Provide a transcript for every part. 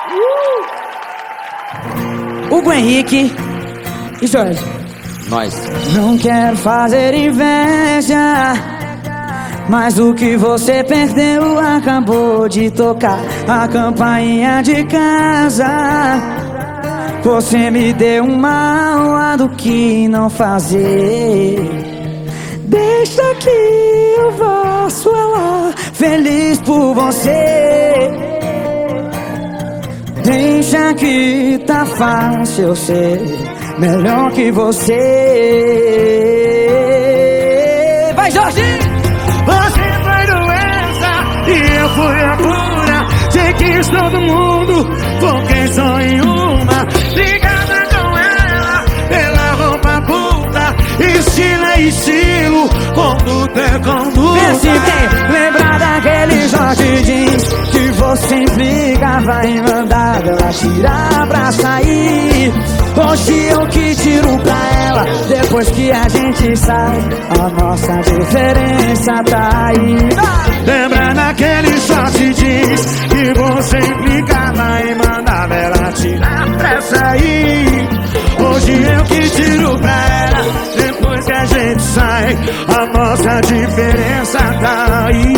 Hugo Henrique e Jorge. Nós. Não quero fazer inveja, mas o que você perdeu acabou de tocar a campainha de casa. Você me deu uma aula do que não fazer. Deixa que eu faço ela feliz por você. Deixa que tá fácil eu ser melhor que você. Vai, Jorge! Você foi doença e eu fui a cura. Sei que todo mundo, foquei só em uma. Ligada com ela, pela roupa curta. Estilo é estilo, conduta é conduta. Vê se tem, lembra daquele Jorge Jeans que você implicava em mandar ela tirar pra sair. Hoje eu que tiro pra ela, depois que a gente sai, a nossa diferença tá aí. Lembra daquele Jorge Jeans que você implicava em mandar ela tirar pra sair. Hoje eu que tiro pra ela, depois que a gente sai, a nossa diferença tá aí.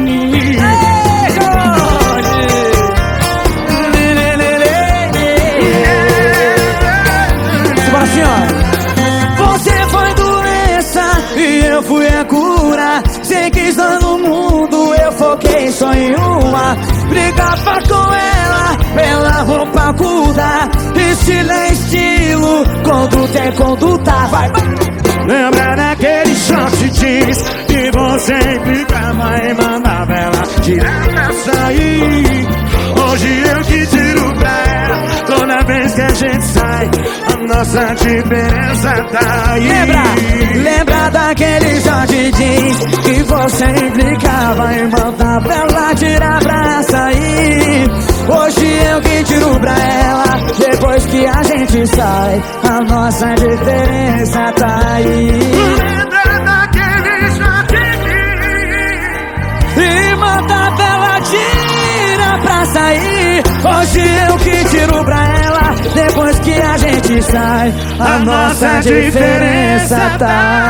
Você foi doença e eu fui a cura. Sei que estou no mundo, eu foquei só em uma. Brigava com ela pela roupa curta. Estilo é estilo, conduta é conduta. Vai, vai. Lembra daquele short jeans que você implicava em mandar ela tirar pra sair. Hoje eu que tiro pra ela, toda vez que a gente sai, a nossa diferença tá aí. Lembra daquele Jorge Jeans que você implicava em mandar ela tirar pra sair. Hoje eu que tiro pra ela, depois que a gente sai, a nossa diferença tá aí. Lembra daquele Jorge Jeans E manda ela tira pra sair. Hoje eu que tiro pra ela, depois que a gente sai, a nossa diferença tá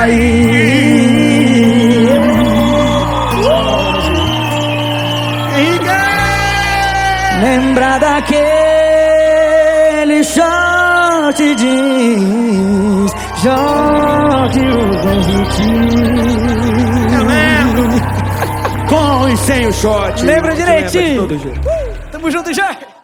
aí. Lembra daquele short jeans, Jorge Henrique. Eu lembro. Com e sem o short. Lembra direitinho? Tamo junto, Jorge.